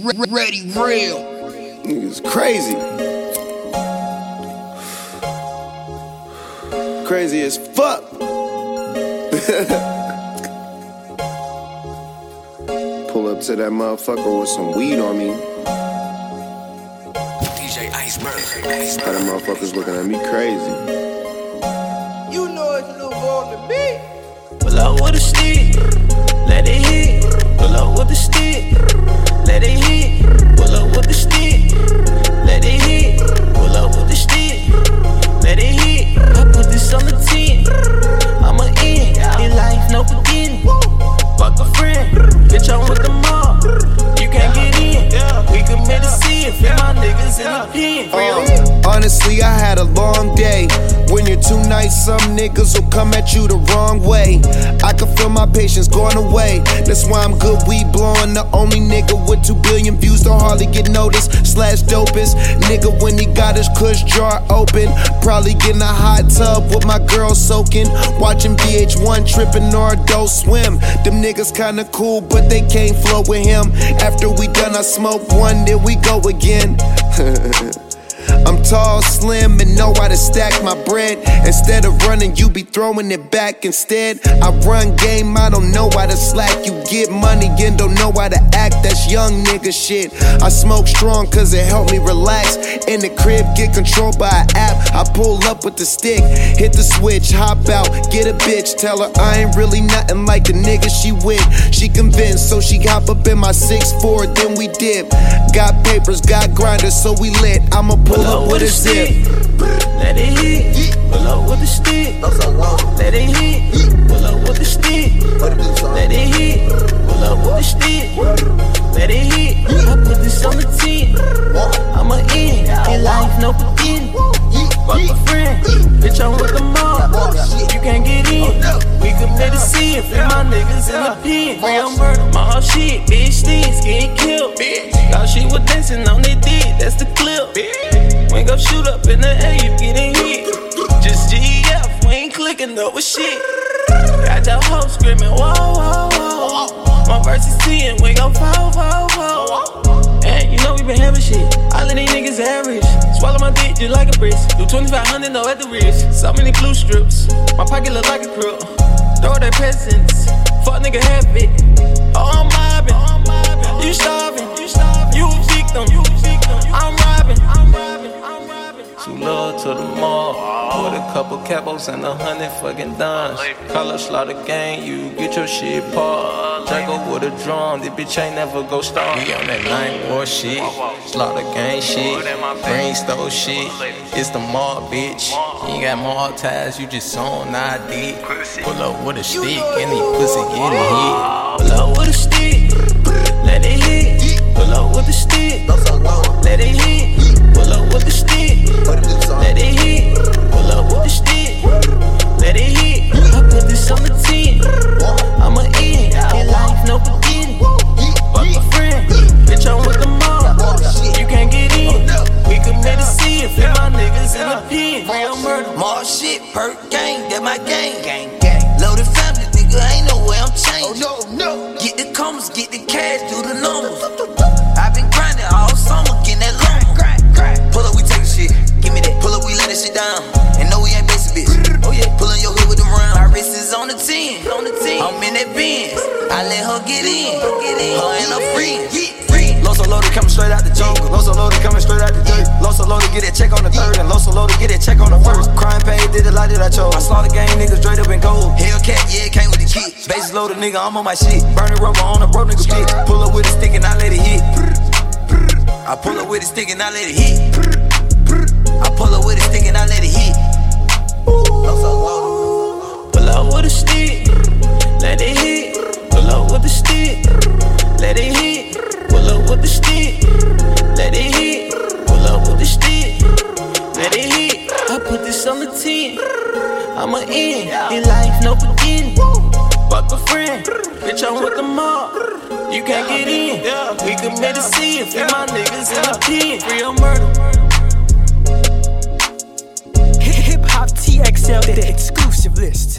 Ready real. Niggas crazy. Crazy as fuck. Pull up to that motherfucker with some weed on me. DJ Iceberg. How the motherfuckers looking at me crazy. You know it's Lil Von to me. Pull up with a stick, let it hit. Pull up with the stick, let it hit. Pull up with the stick, let it hit. Pull up with the stick, let it hit. I put this on the 10, I'ma end. In life, no beginning. Fuck a friend, bitch, I'm with the mob. You can't get in, we commit to see it. Fit my niggas in the pen. Honestly, I had a long day. When you're too nice, some niggas will come at you the wrong way. I can feel my patience going away. That's why I'm good weed blowing. The only nigga with 2 billion views don't hardly get noticed. / dopest nigga when he got his kush jar open. Probably getting a hot tub with my girl soaking. Watching VH1 tripping or Adult Swim. Them niggas kinda cool, but they can't flow with him. After we done, I smoke one, then we go again. I'm tall, slim, and know how to stack my bread. Instead of running, you be throwing it back instead. I run game, I don't know how to slack. You get money and don't know how to act, that's young nigga shit. I smoke strong cause it helped me relax. In the crib, get controlled by an app. I pull up with the stick, hit the switch, hop out, get a bitch. Tell her I ain't really nothing like the nigga she with. She convinced, so she hop up in my 6'4", then we dip. Got papers, got grinders, so we lit. I'ma pull up with a zip. Let it hit. Pull up with the stick. Let it hit. Pull up with the stick. Let it hit. Pull up with the stick. Let it hit. I put this on the 10. I'ma end. In life, no beginning. Fuck a friend, bitch, I'm with the mob. You can't get in. We commit to see it. Fit my niggas in the pen. Real murder, my shit. Bitch, stinks, getting killed. Thought she was dancing on their dick. That's the clip. When go shoot up in the air, you getting hit. Just GF, we ain't clicking up with shit. Got your hoe screaming, whoa, whoa, whoa. My verse is 10, we go foul, foul, foul. And you know we been having shit. All of these niggas average. Swallow my dick just like a brisk. Do 2,500, no at the wrist. So many blue strips. My pocket look like a crook. Throw their presents. Fuck nigga have it. Oh, I'm mobbing. You starving. You a victim. I'm robbing. Too low to the mall. With a couple capos and 100 fucking dimes. Call up Slaughter Gang, you get your shit paused. Draco with a drum, this bitch ain't never go star. We on that 9 war shit, Slaughter Gang shit, Green Stove shit. It's the mall, bitch. You ain't got mall ties, you just on ID. Pull up with a stick, and these pussy getting hit. Pull up with a stick, let it hit. Pull up with the stick, let it hit. Pull up with the stick, let it hit. Pull up with the stick, let it hit. I put this on the 10, I'ma end. In life, no beginning. Fuck a friend, bitch, I'm with the mob. You can't get in. We commit to see it. Fit my niggas in the pen. Real murder. More shit, perk gang, that my gang. Loaded family, nigga, ain't no way I'm changing. Oh no. Get the commas, get the cash, do the numbers. I been grinding all summer, getting that lumber. Pull up, we taking shit. Give me that. Pull up, we let that shit down. And no, we ain't basic bitch. Oh yeah. Pull in your hood with them rounds. My wrist is on the 10. I'm in that Benz. I let her get in. Her and her friends. Loso loaded coming straight out the jungle. Loso loaded coming straight out the dirt. Loso loaded get that check on the 3rd. And Loso loaded get that check on the 1st. Crime paid, did a lot that I chose. I saw the gang niggas straight up and gold. Hellcat, yeah, it came with the kit. Bases loaded nigga, I'm on my shit. Burning rubber on a bro nigga stick. Pull up with a stick and I let it hit. I pull up with a stick and I let it hit. I pull up with a stick and I let it hit. Pull up with a stick, let it hit. Pull up with the stick, let it hit. Pull up with the stick, let it hit. Pull up with the stick, let it hit. I put this on the 10, I'ma end. In life, no beginning. Fuck a friend, bitch, I'm with the mob. You can't get in. We commit to see it. Fit my niggas in the pen. Real murder. Hip Hop TXL, the exclusive list.